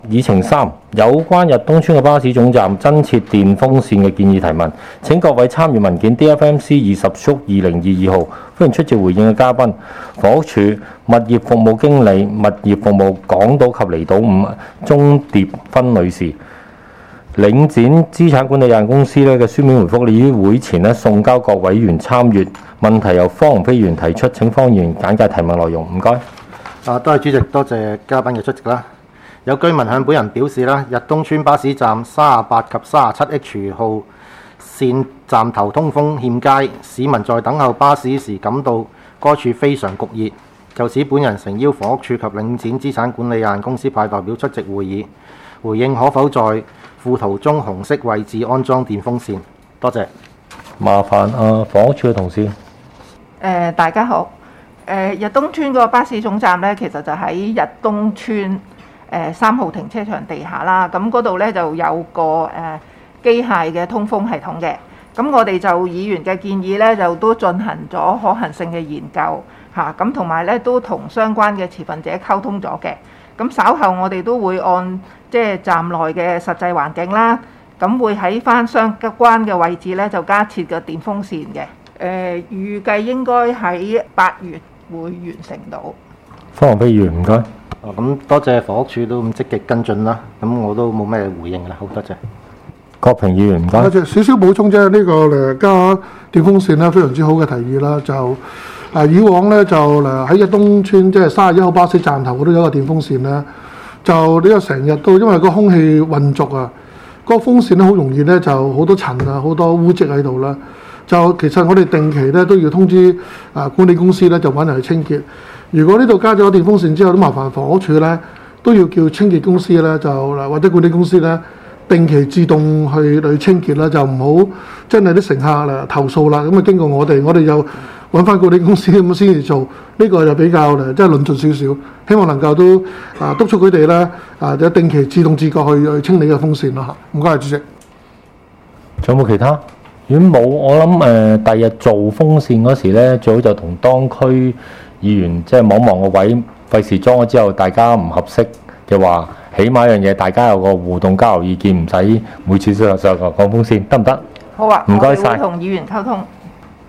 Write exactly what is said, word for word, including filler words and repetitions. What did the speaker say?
議程三，有關日東村嘅巴士總站增設電風扇嘅建議提問。請各位參與文件 D F M C 二十縮二零二二號，歡迎出席回應嘅嘉賓，房屋署物業服務經理、物業服務港島及離島五鐘蝶芬女士。領展資產管理有限公司咧嘅書面回覆，你於會前咧送交各委員參閱。問題由方鴻飛議員提出，請方議員簡介提問內容。唔該。 啊，多謝主席，多謝嘉賓嘅出席啦。有居民向本人表示啦，日東村巴士站三十八及三十七 H 號線站頭通風欠佳，市民在等候巴士時感到該處非常焗熱。就此，本人誠邀房屋署及領展資產管理有限公司派代表出席會議，回應可否在附圖中紅色位置安裝電風扇。多謝。 麻煩啊，房屋署嘅同事。誒、 呃，大家好。誒、呃，日東村個巴士總站咧，其實就喺日東村誒三號停車場地下啦。咁嗰度咧就有個誒、呃、機械嘅通風系統嘅。咁我哋就議員嘅建議咧，就都進行咗可行性嘅研究嚇。咁同埋咧都同相關嘅持份者溝通咗嘅。咁稍後我哋都會按即係站內嘅實際環境啦，咁會喺翻相關嘅位置咧就加設個電風扇嘅。誒、呃、預計應該喺八月會完成到。 方鴻飛議員，唔該。 哦，咁多謝房屋署都咁積極跟進啦，咁我都冇咩回應啦，好多謝。 郭平議員，唔該。 多謝，少少補充啫，呢、這個誒加電風扇咧非常之好嘅提議啦，就。啊！以往咧就誒喺日東村即係三十一號巴士站頭嗰度有一個電風扇咧，就呢個成日都因為個空氣混濁啊，嗰、那個風扇咧好容易咧就好多塵啊，好多污跡喺度啦。就其實我哋定期咧都要通知啊管理公司咧就揾人去清潔。如果呢度加咗電風扇之後，都麻煩房屋署咧都要叫清潔公司咧就或者管理公司咧定期自動去去清潔啦，就唔好真係啲乘客嚟投訴啦。咁啊經過我哋，我哋又揾翻管理公司咁先至做，呢、這個就比較誒，即係論盡少少。希望能夠都啊督促佢哋咧啊，有定期自動自覺去去清理嘅風扇咯嚇。唔該，主席。 仲有冇其他？如果冇，我諗誒，第、呃、日做風扇嗰時咧，最好就同當區議員即係望望個位，費事裝咗之後大家唔合適嘅話，起碼一樣嘢大家有個互動交流意見，唔使每次都有上講風扇，得唔得？ 好啊， 唔該晒。 我哋會同議員溝通。